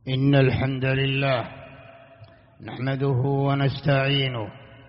إن الحمد لله نحمده ونستعينه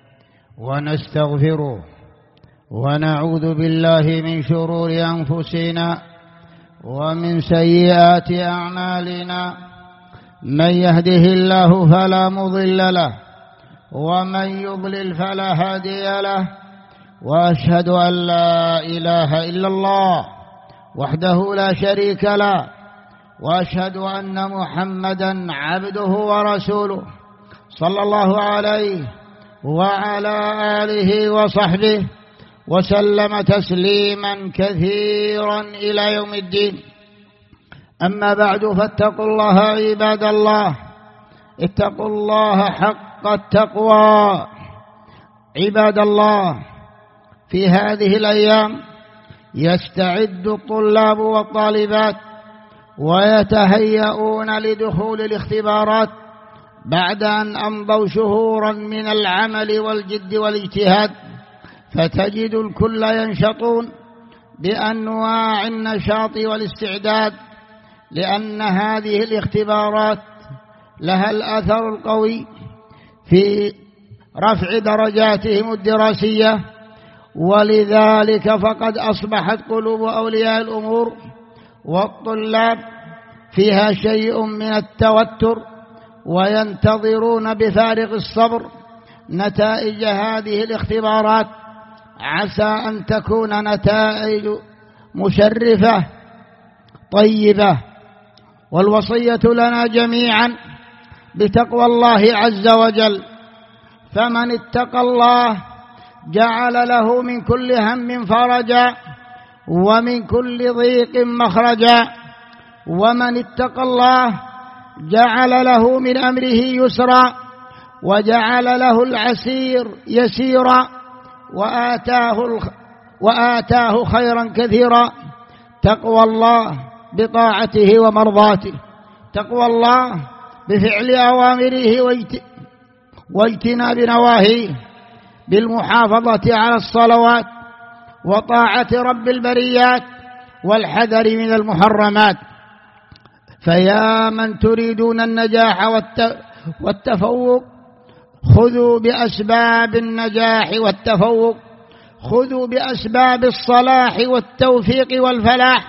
ونستغفره ونعوذ بالله من شرور أنفسنا ومن سيئات أعمالنا. من يهده الله فلا مضل له ومن يضلل فلا هادي له، وأشهد أن لا إله إلا الله وحده لا شريك له، وأشهد أن محمدًا عبده ورسوله صلى الله عليه وعلى آله وصحبه وسلم تسليمًا كثيرًا إلى يوم الدين. أما بعد، فاتقوا الله عباد الله، اتقوا الله حق التقوى. عباد الله، في هذه الأيام يستعد الطلاب والطالبات ويتهيئون لدخول الاختبارات بعد أن أمضوا شهورا من العمل والجد والاجتهاد، فتجد الكل ينشطون بأنواع النشاط والاستعداد، لأن هذه الاختبارات لها الأثر القوي في رفع درجاتهم الدراسية، ولذلك فقد أصبحت قلوب أولياء الأمور والطلاب فيها شيء من التوتر، وينتظرون بفارغ الصبر نتائج هذه الاختبارات، عسى أن تكون نتائج مشرفة طيبة. والوصية لنا جميعا بتقوى الله عز وجل، فمن اتقى الله جعل له من كل هم فرجا ومن كل ضيق مخرجا، ومن اتقى الله جعل له من أمره يسرا وجعل له العسير يسيرا وآتاه خيرا كثيرا. تقوى الله بطاعته ومرضاته، تقوى الله بفعل أوامره واجتناب نواهيه، بالمحافظة على الصلوات وطاعة رب البريات والحذر من المحرمات. فيا من تريدون النجاح والتفوق، خذوا بأسباب النجاح والتفوق، خذوا بأسباب الصلاح والتوفيق والفلاح.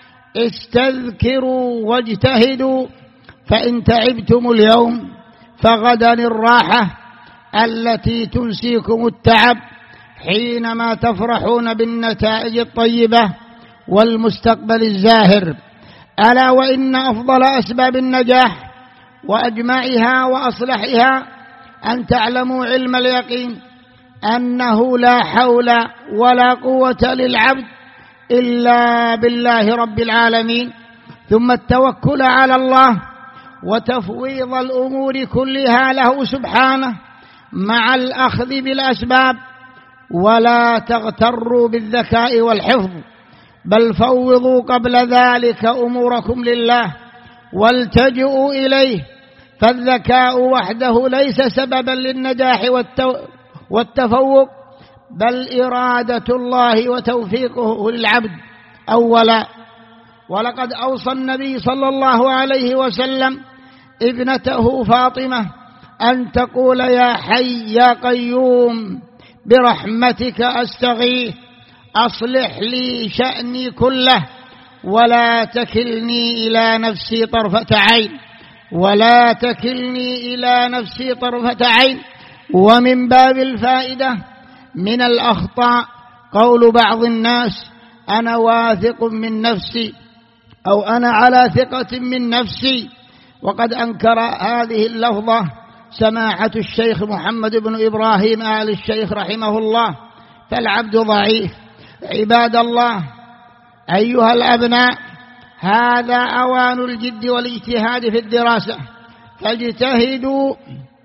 استذكروا واجتهدوا، فإن تعبتم اليوم فغدا الراحة التي تنسيكم التعب، حينما تفرحون بالنتائج الطيبة والمستقبل الزاهر. ألا وإن أفضل أسباب النجاح وأجمعها وأصلحها أن تعلموا علم اليقين أنه لا حول ولا قوة للعبد إلا بالله رب العالمين، ثم التوكل على الله وتفويض الأمور كلها له سبحانه مع الأخذ بالأسباب. ولا تغتروا بالذكاء والحفظ، بل فوضوا قبل ذلك أموركم لله والتجئوا إليه، فالذكاء وحده ليس سببا للنجاح والتفوق، بل إرادة الله وتوفيقه للعبد أولا. ولقد أوصى النبي صلى الله عليه وسلم ابنته فاطمة أن تقول: يا حي يا قيوم برحمتك أستغيث، أصلح لي شأني كله ولا تكلني إلى نفسي طرفة عين، ولا تكلني إلى نفسي طرفة عين. ومن باب الفائدة من الأخطاء قول بعض الناس: أنا واثق من نفسي، أو أنا على ثقة من نفسي، وقد أنكر هذه اللفظة سماحة الشيخ محمد بن إبراهيم آل الشيخ رحمه الله، فالعبد ضعيف. عباد الله، أيها الأبناء، هذا أوان الجد والاجتهاد في الدراسة، فاجتهدوا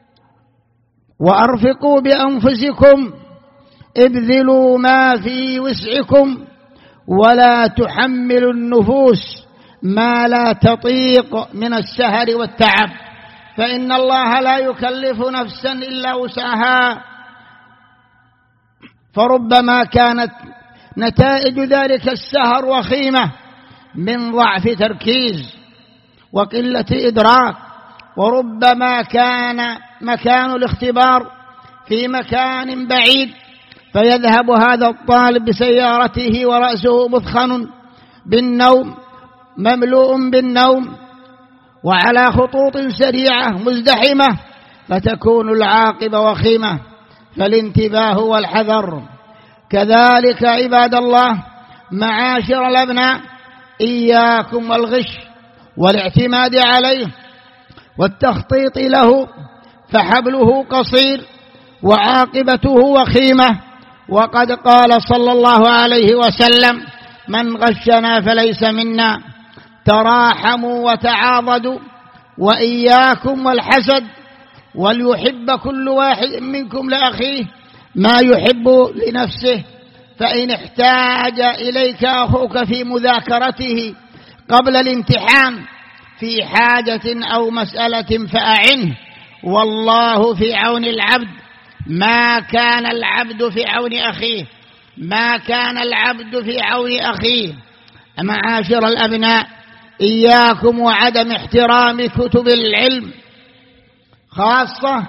وأرفقوا بأنفسكم، ابذلوا ما في وسعكم، ولا تحملوا النفوس ما لا تطيق من السهر والتعب، فإن الله لا يكلف نفسا إلا وسعها، فربما كانت نتائج ذلك السهر وخيمة من ضعف تركيز وقلة إدراك وربما كان مكان الاختبار في مكان بعيد، فيذهب هذا الطالب بسيارته ورأسه مثخن بالنوم مملوء بالنوم وعلى خطوط سريعة مزدحمة، فتكون العاقبة وخيمة، فالانتباه والحذر. كذلك عباد الله معاشر الأبناء، إياكم والغش والاعتماد عليه والتخطيط له، فحبله قصير وعاقبته وخيمة. وقد قال صلى الله عليه وسلم: من غشنا فليس منا. تراحموا وتعاضدوا، وإياكم والحسد، وليحب كل واحد منكم لأخيه ما يحب لنفسه، فإن احتاج إليك أخوك في مذاكرته قبل الامتحان في حاجة أو مسألة فأعنه، والله في عون العبد ما كان العبد في عون أخيه، ما كان العبد في عون أخيه. معاشر الأبناء، إياكم وعدم احترام كتب العلم خاصة،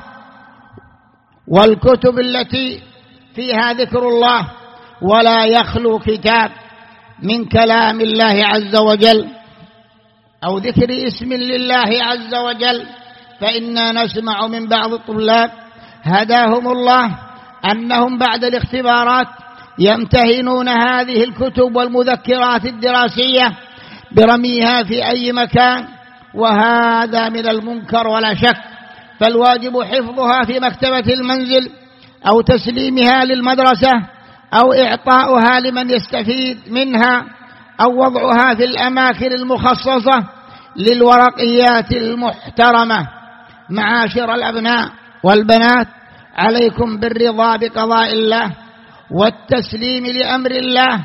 والكتب التي فيها ذكر الله، ولا يخلو كتاب من كلام الله عز وجل أو ذكر اسم لله عز وجل. فإنا نسمع من بعض الطلاب هداهم الله أنهم بعد الاختبارات يمتهنون هذه الكتب والمذكرات الدراسية برميها في أي مكان، وهذا من المنكر ولا شك، فالواجب حفظها في مكتبة المنزل أو تسليمها للمدرسة أو إعطاؤها لمن يستفيد منها أو وضعها في الأماكن المخصصة للورقيات المحترمة. معاشر الأبناء والبنات، عليكم بالرضا بقضاء الله والتسليم لأمر الله،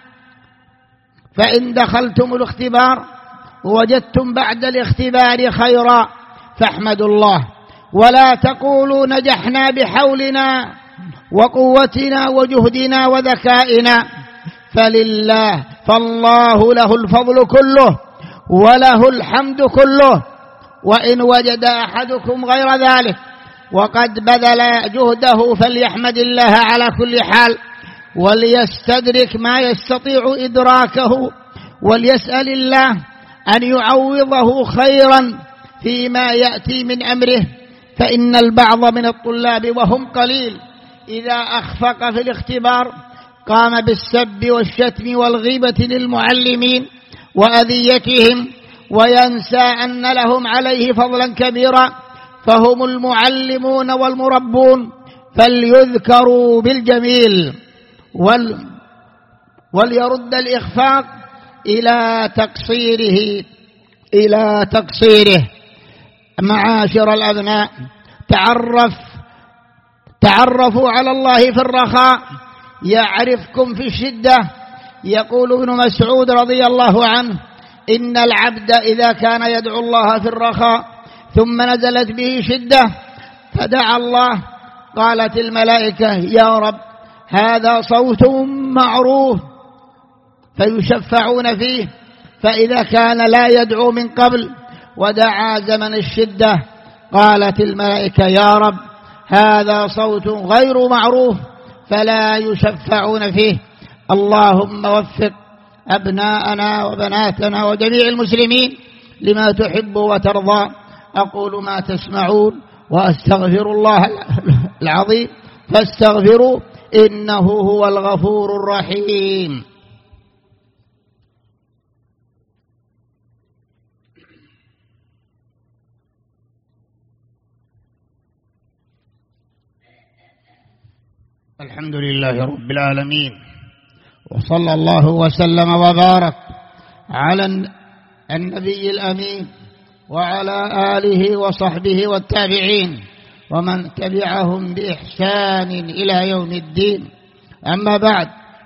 فإن دخلتم الاختبار ووجدتم بعد الاختبار خيرا فاحمدوا الله، ولا تقولوا نجحنا بحولنا وقوتنا وجهدنا وذكائنا، فالله له الفضل كله وله الحمد كله. وإن وجد أحدكم غير ذلك وقد بذل جهده فليحمد الله على كل حال، وليستدرك ما يستطيع إدراكه، وليسأل الله أن يعوضه خيرا فيما يأتي من أمره. فإن البعض من الطلاب وهم قليل إذا أخفق في الاختبار قام بالسب والشتم والغيبة للمعلمين وأذيتهم، وينسى أن لهم عليه فضلا كبيرا، فهم المعلمون والمربون، فليذكروا بالجميل وليرد الإخفاق إلى تقصيره. معاشر الأبناء، تعرفوا على الله في الرخاء يعرفكم في الشدة. يقول ابن مسعود رضي الله عنه: إن العبد إذا كان يدعو الله في الرخاء ثم نزلت به شدة فدعا الله، قالت الملائكة: يا رب هذا صوت معروف، فيشفعون فيه. فإذا كان لا يدعو من قبل ودعا زمن الشدة قالت الملائكة: يا رب هذا صوت غير معروف، فلا يشفعون فيه. اللهم وفق أبناءنا وبناتنا وجميع المسلمين لما تحب وترضى. أقول ما تسمعون وأستغفر الله العظيم فاستغفروا إنه هو الغفور الرحيم. الحمد لله رب العالمين، وصلى الله وسلم وبارك على النبي الأمين وعلى آله وصحبه والتابعين ومن تبعهم بإحسان إلى يوم الدين. أما بعد،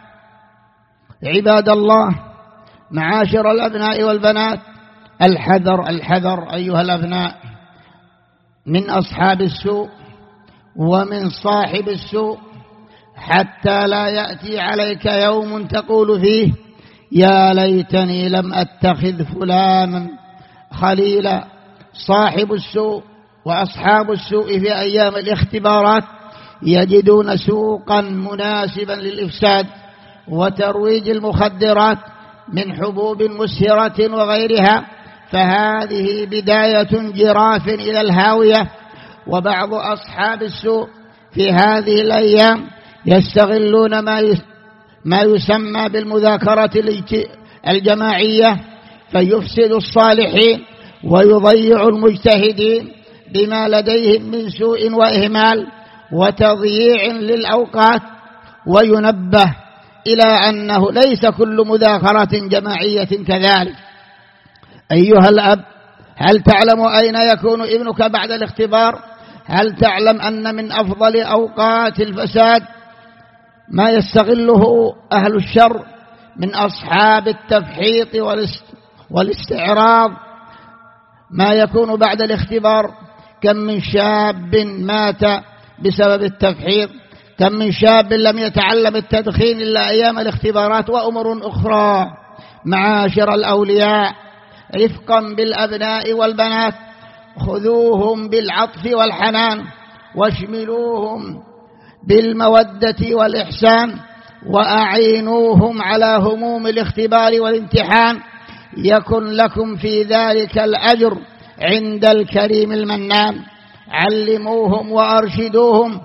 عباد الله، معاشر الأبناء والبنات، الحذر أيها الأبناء من أصحاب السوء ومن صاحب السوء، حتى لا يأتي عليك يوم تقول فيه: يا ليتني لم أتخذ فلانا خليلا، صاحب السوء وأصحاب السوء في أيام الاختبارات يجدون سوقا مناسبا للإفساد وترويج المخدرات من حبوب مسهرة وغيرها، فهذه بداية جراف إلى الهاوية. وبعض أصحاب السوء في هذه الأيام يستغلون ما يسمى بالمذاكرة الجماعية فيفسد الصالحين ويضيع المجتهدين بما لديهم من سوء وإهمال وتضييع للأوقات. وينبه إلى أنه ليس كل مذاكرة جماعية كذلك. أيها الأب، هل تعلم أين يكون ابنك بعد الاختبار؟ هل تعلم أن من أفضل أوقات الفساد ما يستغله أهل الشر من أصحاب التفحيط والاستعراض ما يكون بعد الاختبار؟ كم من شاب مات بسبب التفحيط، كم من شاب لم يتعلم التدخين إلا أيام الاختبارات، وأمور أخرى. معاشر الأولياء، رفقا بالأبناء والبنات، خذوهم بالعطف والحنان واشملوهم بالمودة والإحسان وأعينوهم على هموم الاختبار والامتحان، يكن لكم في ذلك الأجر عند الكريم المنان. علموهم وأرشدوهم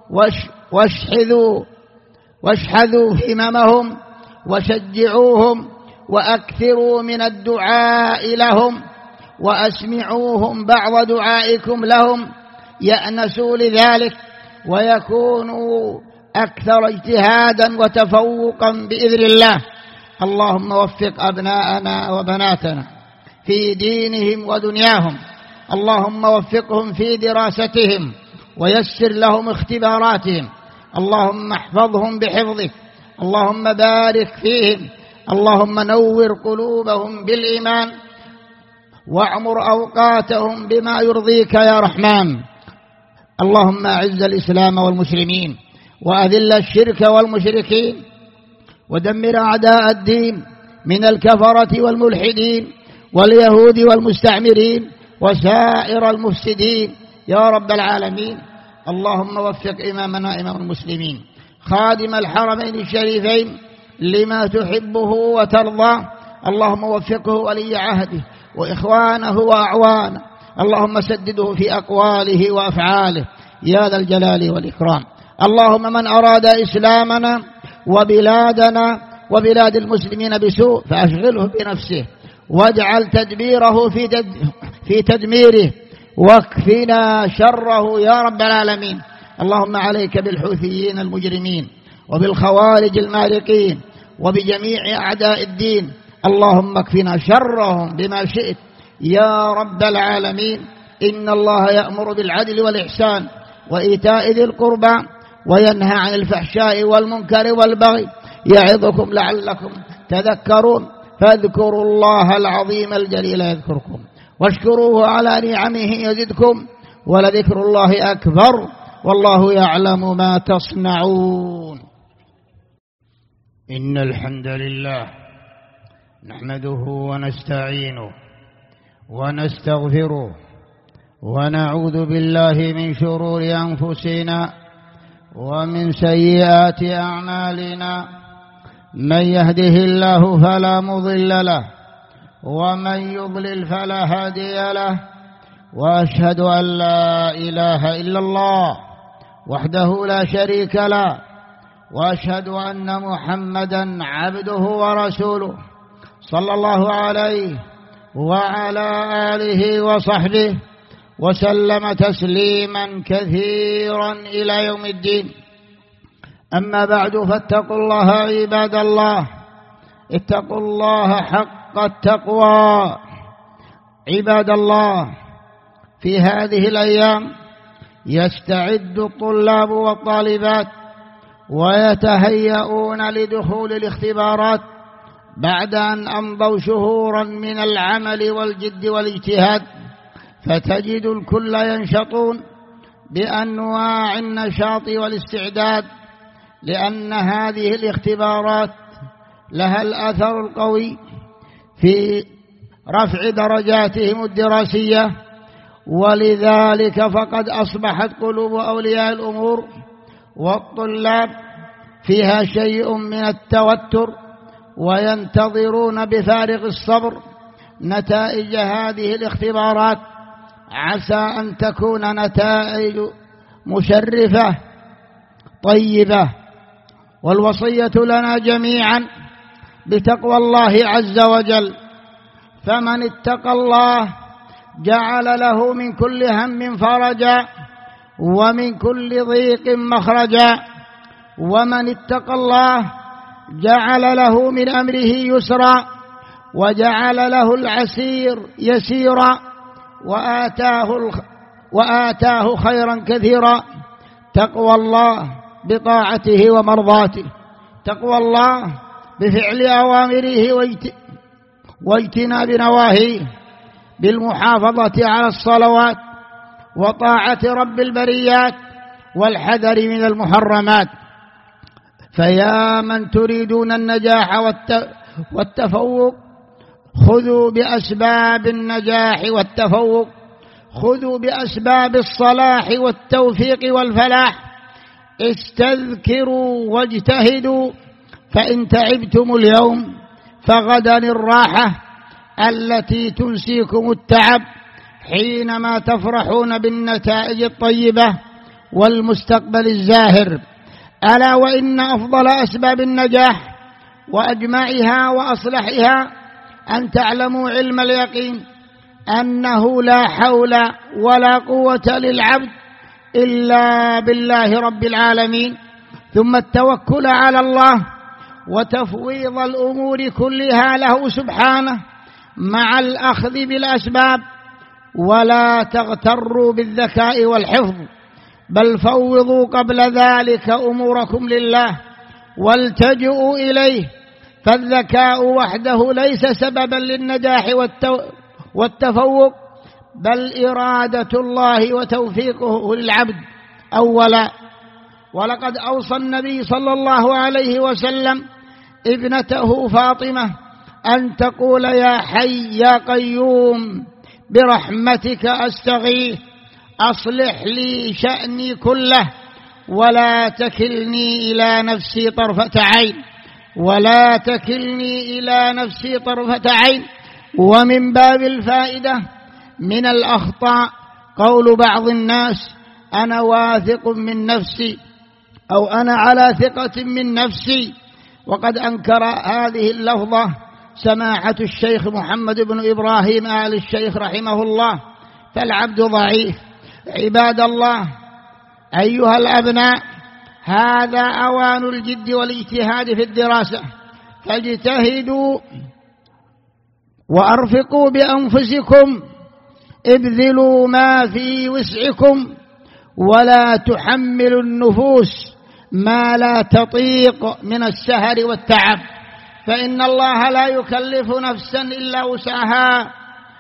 واشحذوا هممهم وشجعوهم وأكثروا من الدعاء لهم وأسمعوهم بعض دعائكم لهم يأنسوا لذلك ويكونوا أكثر اجتهادا وتفوقا بإذن الله. اللهم وفق أبناءنا وبناتنا في دينهم ودنياهم، اللهم وفقهم في دراستهم ويسر لهم اختباراتهم، اللهم احفظهم بحفظك، اللهم بارك فيهم، اللهم نور قلوبهم بالإيمان واعمر أوقاتهم بما يرضيك يا رحمن. اللهم أعز الإسلام والمسلمين وأذل الشرك والمشركين ودمر أعداء الدين من الكفرة والملحدين واليهود والمستعمرين وسائر المفسدين يا رب العالمين. اللهم وفق إمامنا إمام المسلمين خادم الحرمين الشريفين لما تحبه وترضى، اللهم وفقه ولي عهده وإخوانه وأعوانه، اللهم سدده في أقواله وأفعاله يا ذا الجلال والإكرام. اللهم من أراد إسلامنا وبلادنا وبلاد المسلمين بسوء فأشغله بنفسه واجعل تدبيره في تدميره واكفنا شره يا رب العالمين. اللهم عليك بالحوثيين المجرمين وبالخوارج المارقين وبجميع أعداء الدين، اللهم اكفنا شرهم بما شئت يا رب العالمين. إن الله يأمر بالعدل والإحسان وإيتاء ذي القربى وينهى عن الفحشاء والمنكر والبغي يعظكم لعلكم تذكرون، فاذكروا الله العظيم الجليل يذكركم واشكروه على نعمه يزدكم ولذكر الله أكبر والله يعلم ما تصنعون. إن الحمد لله نحمده ونستعينه ونستغفره ونعوذ بالله من شرور أنفسنا ومن سيئات أعمالنا، من يهده الله فلا مضل له ومن يضلل فلا هادي له، وأشهد أن لا إله إلا الله وحده لا شريك له، وأشهد أن محمدا عبده ورسوله صلى الله عليه وعلى آله وصحبه وسلم تسليما كثيرا إلى يوم الدين. أما بعد، فاتقوا الله عباد الله، اتقوا الله حق التقوى. عباد الله، في هذه الأيام يستعد الطلاب والطالبات ويتهيئون لدخول الاختبارات بعد أن أمضوا شهورا من العمل والجد والاجتهاد، فتجد الكل ينشطون بأنواع النشاط والاستعداد، لأن هذه الاختبارات لها الأثر القوي في رفع درجاتهم الدراسية ولذلك فقد أصبحت قلوب أولياء الأمور والطلاب فيها شيء من التوتر، وينتظرون بفارغ الصبر نتائج هذه الاختبارات، عسى أن تكون نتائج مشرفة طيبة. والوصية لنا جميعا بتقوى الله عز وجل، فمن اتقى الله جعل له من كل هم فرجا ومن كل ضيق مخرجا، ومن اتقى الله جعل له من أمره يسرا وجعل له العسير يسيرا وآتاه خيرا كثيرا. تقوى الله بطاعته ومرضاته، تقوى الله بفعل أوامره واجتناب نواهيه، بالمحافظة على الصلوات وطاعة رب البريات والحذر من المحرمات. فيا من تريدون النجاح والتفوق، خذوا بأسباب النجاح والتفوق، خذوا بأسباب الصلاح والتوفيق والفلاح. استذكروا واجتهدوا، فإن تعبتم اليوم فغدا الراحة التي تنسيكم التعب، حينما تفرحون بالنتائج الطيبة والمستقبل الزاهر. ألا وإن أفضل أسباب النجاح وأجمعها وأصلحها أن تعلموا علم اليقين أنه لا حول ولا قوة للعبد إلا بالله رب العالمين، ثم التوكل على الله وتفويض الأمور كلها له سبحانه مع الأخذ بالأسباب. ولا تغتروا بالذكاء والحفظ، بل فوضوا قبل ذلك أموركم لله والتجئوا إليه، فالذكاء وحده ليس سببا للنجاح والتفوق، بل إرادة الله وتوفيقه للعبد أولا. ولقد أوصى النبي صلى الله عليه وسلم ابنته فاطمة أن تقول: يا حي يا قيوم برحمتك أستغيث، أصلح لي شأني كله ولا تكلني إلى نفسي طرفة عين، ولا تكلني إلى نفسي طرفة عين. ومن باب الفائدة من الأخطاء قول بعض الناس: أنا واثق من نفسي، أو أنا على ثقة من نفسي. وقد أنكر هذه اللفظة سماحة الشيخ محمد بن إبراهيم آل الشيخ رحمه الله. فالعبد ضعيف. عباد الله، أيها الأبناء، هذا أوان الجد والاجتهاد في الدراسة، فاجتهدوا وأرفقوا بأنفسكم، ابذلوا ما في وسعكم، ولا تحملوا النفوس ما لا تطيق من السهر والتعب، فإن الله لا يكلف نفسا إلا وسعها.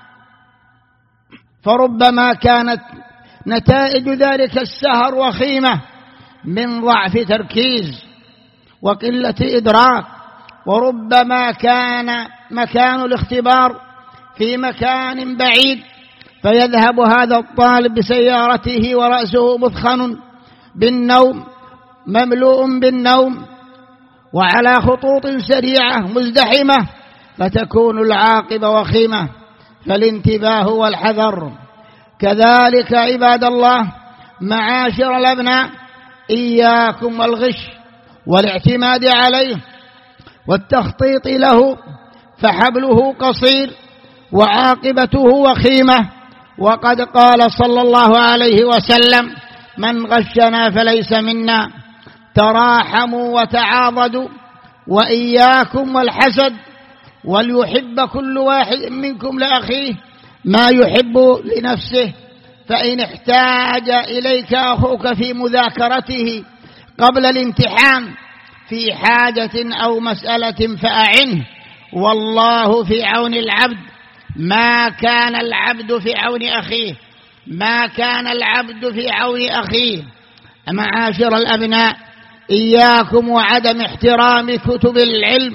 فربما كانت نتائج ذلك السهر وخيمة من ضعف تركيز وقلة إدراك، وربما كان مكان الاختبار في مكان بعيد، فيذهب هذا الطالب بسيارته ورأسه مثخن بالنوم، مملوء بالنوم، وعلى خطوط سريعة مزدحمة، فتكون العاقبة وخيمة. فالانتباه والحذر. كذلك عباد الله، معاشر الأبناء، إياكم والغش والاعتماد عليه والتخطيط له، فحبله قصير وعاقبته وخيمة. وقد قال صلى الله عليه وسلم: من غشنا فليس منا. تراحموا وتعاضدوا، وإياكم والحسد، وليحب كل واحد منكم لأخيه ما يحب لنفسه، فإن احتاج إليك أخوك في مذاكرته قبل الامتحان في حاجة أو مسألة فأعنه، والله في عون العبد ما كان العبد في عون أخيه، ما كان العبد في عون أخيه. معاشر الأبناء، إياكم وعدم احترام كتب العلم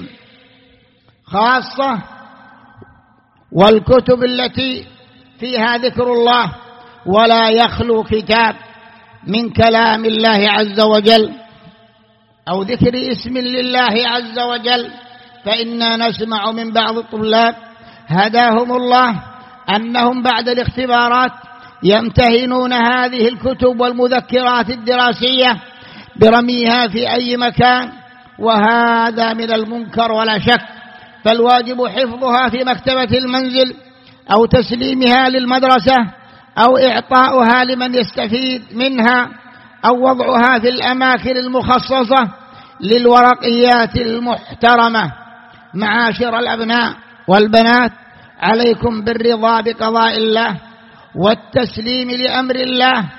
خاصة، والكتب التي فيها ذكر الله، ولا يخلو كتاب من كلام الله عز وجل أو ذكر اسم لله عز وجل، فإنا نسمع من بعض الطلاب هداهم الله أنهم بعد الاختبارات يمتهنون هذه الكتب والمذكرات الدراسية برميها في أي مكان، وهذا من المنكر ولا شك، فالواجب حفظها في مكتبة المنزل أو تسليمها للمدرسة أو إعطاؤها لمن يستفيد منها أو وضعها في الأماكن المخصصة للورقيات المحترمة. معاشر الأبناء والبنات، عليكم بالرضا بقضاء الله والتسليم لأمر الله،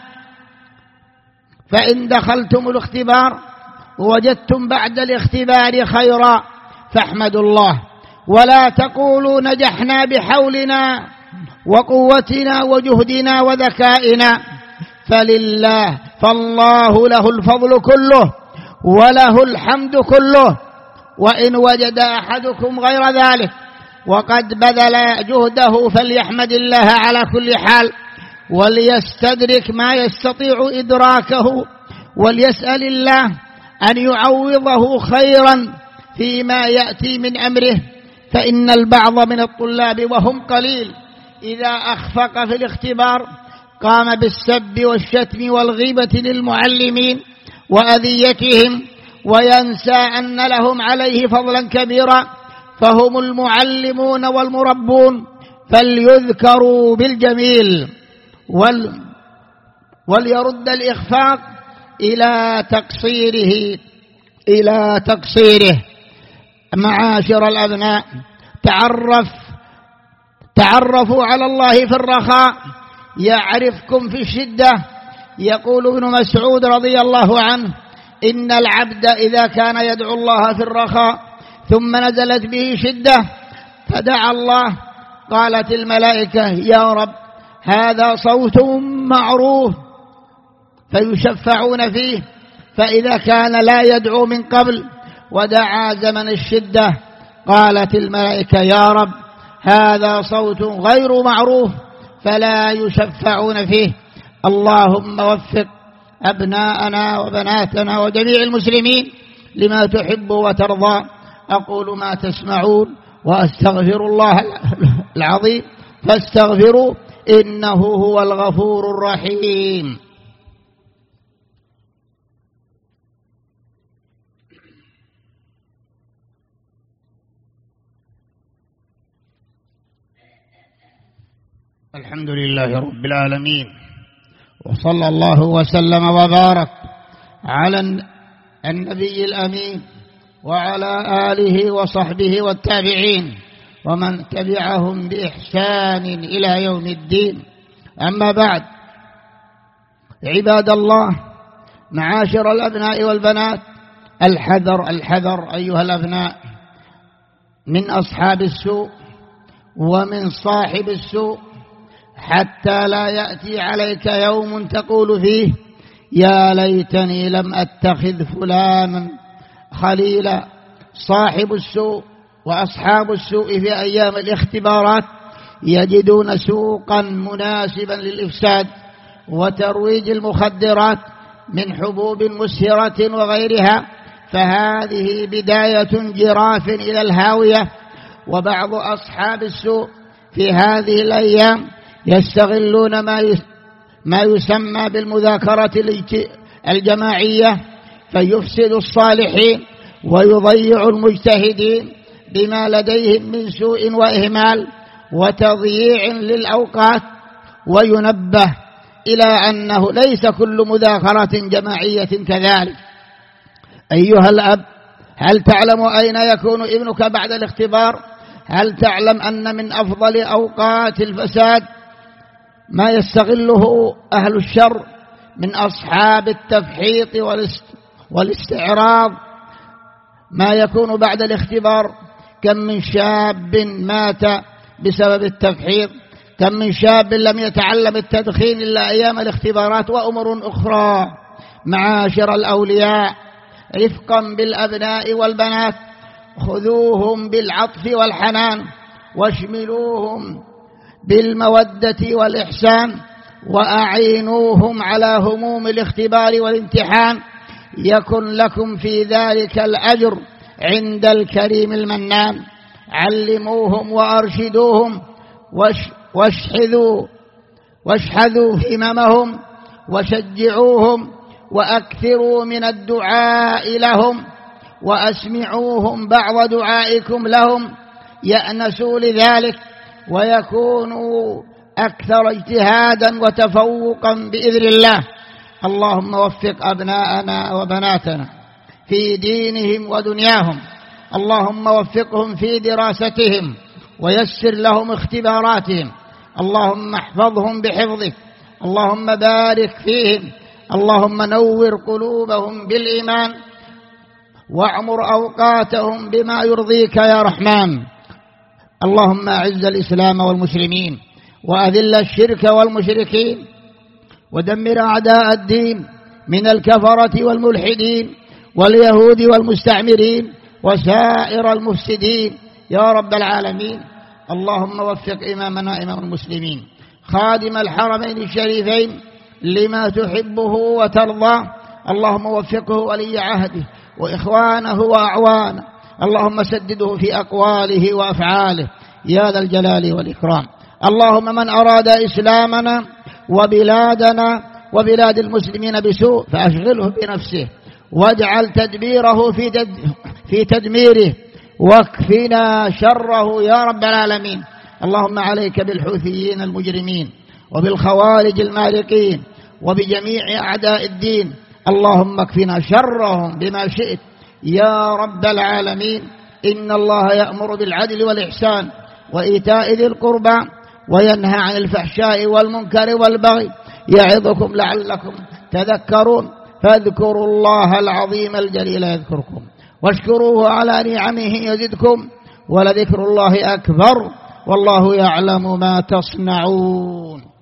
فإن دخلتم الاختبار ووجدتم بعد الاختبار خيرا فاحمدوا الله، ولا تقولوا نجحنا بحولنا وقوتنا وجهدنا وذكائنا، فالله له الفضل كله وله الحمد كله. وإن وجد أحدكم غير ذلك وقد بذل جهده فليحمد الله على كل حال، وليستدرك ما يستطيع إدراكه، وليسأل الله أن يعوضه خيرا فيما يأتي من أمره، فإن البعض من الطلاب وهم قليل إذا أخفق في الاختبار قام بالسب والشتم والغيبة للمعلمين وأذيتهم، وينسى أن لهم عليه فضلا كبيرا، فهم المعلمون والمربون، فليذكروا بالجميل وليرد الإخفاق إلى تقصيره. معاشر الأبناء، تعرفوا على الله في الرخاء يعرفكم في الشدة. يقول ابن مسعود رضي الله عنه: إن العبد إذا كان يدعو الله في الرخاء ثم نزلت به شدة فدعا الله قالت الملائكة: يا رب هذا صوت معروف، فيشفعون فيه. فإذا كان لا يدعو من قبل ودعا زمن الشدة قالت الملائكة: يا رب هذا صوت غير معروف، فلا يشفعون فيه. اللهم وفق أبناءنا وبناتنا وجميع المسلمين لما تحب وترضى. أقول ما تسمعون وأستغفر الله العظيم فاستغفروا إنه هو الغفور الرحيم. الحمد لله رب العالمين، وصلى الله وسلم وبارك على النبي الأمين وعلى آله وصحبه والتابعين ومن تبعهم بإحسان إلى يوم الدين. أما بعد، عباد الله، معاشر الأبناء والبنات، الحذر أيها الأبناء من أصحاب السوء ومن صاحب السوء، حتى لا يأتي عليك يوم تقول فيه: يا ليتني لم أتخذ فلانا خليلا. صاحب السوء وأصحاب السوء في أيام الاختبارات يجدون سوقا مناسبا للإفساد وترويج المخدرات من حبوب مسهرة وغيرها، فهذه بداية جراف إلى الهاوية. وبعض أصحاب السوء في هذه الأيام يستغلون ما يسمى بالمذاكرة الجماعية، فيفسد الصالحين ويضيع المجتهدين بما لديهم من سوء وإهمال وتضييع للأوقات. وينبه إلى أنه ليس كل مذاكرة جماعية كذلك. أيها الأب، هل تعلم أين يكون ابنك بعد الاختبار؟ هل تعلم أن من أفضل أوقات الفساد ما يستغله أهل الشر من أصحاب التفحيط والاستعراض ما يكون بعد الاختبار؟ كم من شاب مات بسبب التفحيط، كم من شاب لم يتعلم التدخين إلا أيام الاختبارات، وأمور أخرى. معاشر الأولياء، رفقا بالأبناء والبنات، خذوهم بالعطف والحنان، واشملوهم بالمودة والإحسان، وأعينوهم على هموم الاختبار والامتحان، يكن لكم في ذلك الأجر عند الكريم المنان. علموهم وأرشدوهم واشحذوا هممهم وشجعوهم وأكثروا من الدعاء لهم، وأسمعوهم بعض دعائكم لهم يأنسوا لذلك ويكونوا أكثر اجتهادا وتفوقا بإذن الله. اللهم وفق أبناءنا وبناتنا في دينهم ودنياهم، اللهم وفقهم في دراستهم ويسر لهم اختباراتهم، اللهم احفظهم بحفظك، اللهم بارك فيهم، اللهم نور قلوبهم بالإيمان واعمر أوقاتهم بما يرضيك يا رحمن. اللهم أعز الإسلام والمسلمين وأذل الشرك والمشركين ودمر أعداء الدين من الكفرة والملحدين واليهود والمستعمرين وسائر المفسدين يا رب العالمين. اللهم وفق إمامنا إمام المسلمين خادم الحرمين الشريفين لما تحبه وترضى، اللهم وفقه ولي عهده وإخوانه وأعوانه، اللهم سدده في أقواله وأفعاله يا ذا الجلال والإكرام. اللهم من أراد إسلامنا وبلادنا وبلاد المسلمين بسوء فأشغله بنفسه واجعل تدبيره في تدميره واكفنا شره يا رب العالمين. اللهم عليك بالحوثيين المجرمين وبالخوارج المارقين وبجميع أعداء الدين، اللهم اكفنا شرهم بما شئت يا رب العالمين. إن الله يأمر بالعدل والإحسان وإيتاء ذي القربى وينهى عن الفحشاء والمنكر والبغي يعظكم لعلكم تذكرون. فاذكروا الله العظيم الجليل يذكركم واشكروه على نعمه يزدكم ولذكر الله أكبر والله يعلم ما تصنعون.